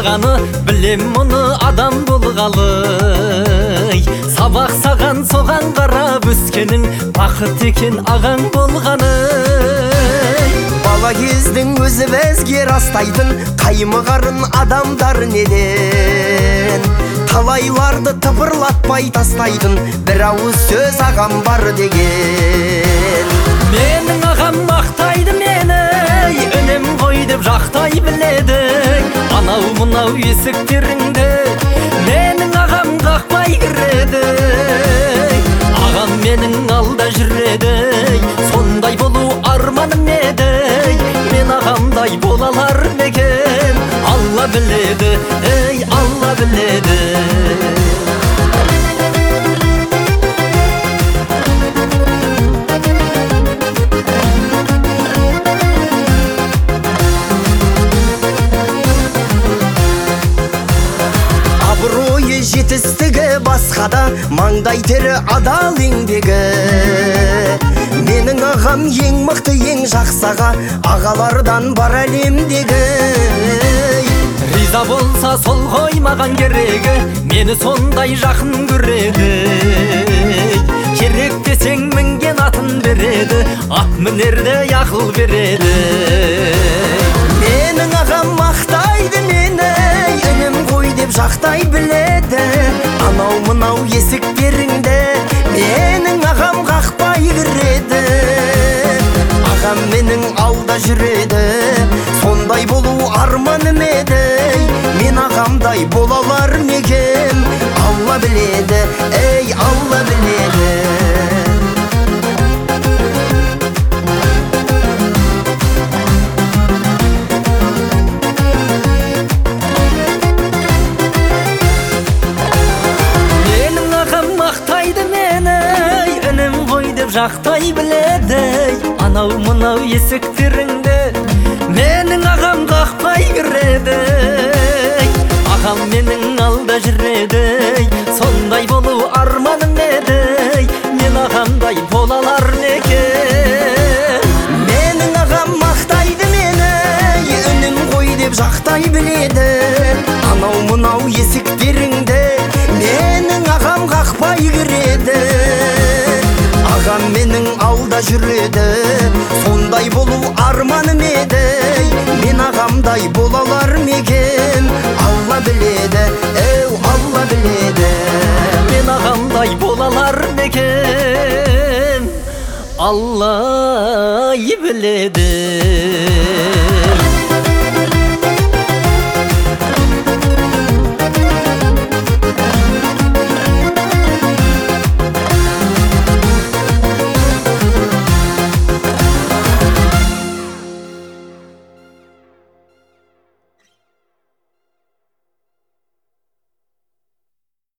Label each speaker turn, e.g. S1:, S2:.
S1: ағаны білем мұны адам болғалы. Сабақ саған соған қарап өскенің бақыт екен ағаң болғаны.
S2: Бала кездің өзі бізге растайтын қаймығарын адамдар неден? Талайларды тыпырлатпай тастайтын бір ауыз сөз ағам бар деген.
S1: Менің ағам мақтайды мені, үнем ғой деп жақтай біледі. Анау мұнау есіктеріңді менің ағам қақпай кіреді. Ағам менің алда жүреді, сондай болу арманым еді. Мен ағамдай бола алар ма екен? Алла біледі, ей Алла біледі.
S2: Абыройы жетістігі басқада, маңдай тері адал еңбегі. Менің ағам ең мықты ең жақсаға, ағалардан бар әлемдегі.
S1: Риза болса сол ғой маған керегі, мені сондай жақын көреді. Керек десең мінген атын береді, ат мінерде ақыл береді.
S2: Менің ағам мақтайды мені, үнем ғой деп жақтай біледі. Анау мынау есіктеріңді менің ағам қақпай кіреді. Ағам менің алда жүреді, сондай болу арманым еді. Мен ағамдай бола алар ма екен? Алла біледі, ей Алла біледі.
S1: Жақтай біледі, анау мұнау есіктеріңді менің ағам қақпай кіреді. Ағам менің алда жүреді, сондай болу арманым еді. Мен ағамдай бола алар ма екен?
S2: Менің ағам мақтайды мені, үнем ғой деп жақтай біледі. Анау мұнау есіктеріңді менің ағам қақпай кіреді. Ағам менің алда жүреді, сондай болу арманым еді. Мен ағамдай бола алар ма екен? Алла біледі, еу Алла біледі.
S1: Мен ағамдай бола алар ма екен? Алла біледі.